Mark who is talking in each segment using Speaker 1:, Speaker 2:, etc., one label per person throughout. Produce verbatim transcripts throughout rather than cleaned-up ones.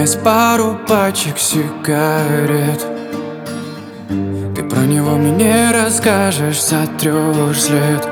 Speaker 1: есть пару пачек сигарет. Ты про него мне не расскажешь, сотрешь след.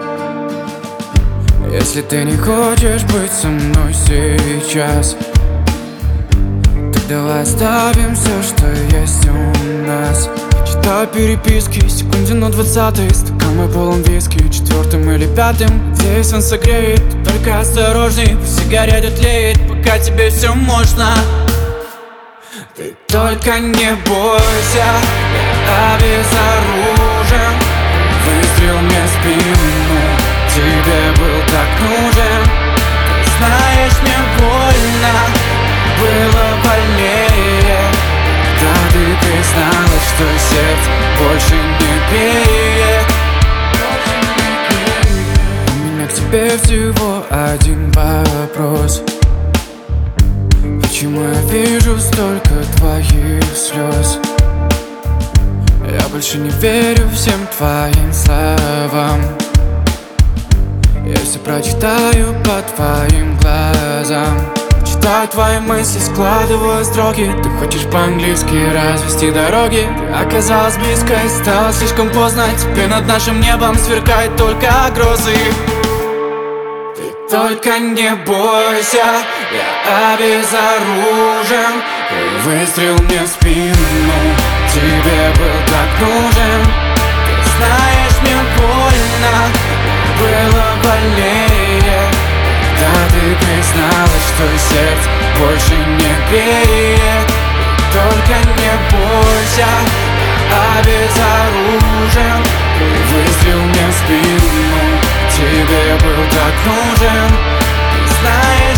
Speaker 1: Если ты не хочешь быть со мной сейчас, так давай оставим все, что есть у нас. Читаю переписки, секунде на двадцатой, стакан мой полон виски, четвертым или пятым. Здесь он согреет, только осторожней, сигарета тлеет, пока тебе все можно. Ты только не бойся, я обезоружен. Выстрел мне в спину, тебе был так нужен. Ты знаешь, мне больно, было больнее, когда ты призналась, что сердце больше не биет. У меня к тебе всего один вопрос: почему я вижу столько твоих слез? Я больше не верю всем твоим словам. Я все прочитаю по твоим глазам. Читаю твои мысли, складываю строки. Ты хочешь по-английски развести дороги. Ты оказалась близкой, стало слишком поздно. Теперь над нашим небом сверкают только грозы. Ты только не бойся, я обезоружен. И выстрел мне в спину, тебе был так нужен. Ты знаешь, мне больно, было больнее, когда ты призналась, что сердце больше не греет. Только не бойся, я обезоружен. Ты выстрел мне в спину, тебе был так нужен. Ты знаешь,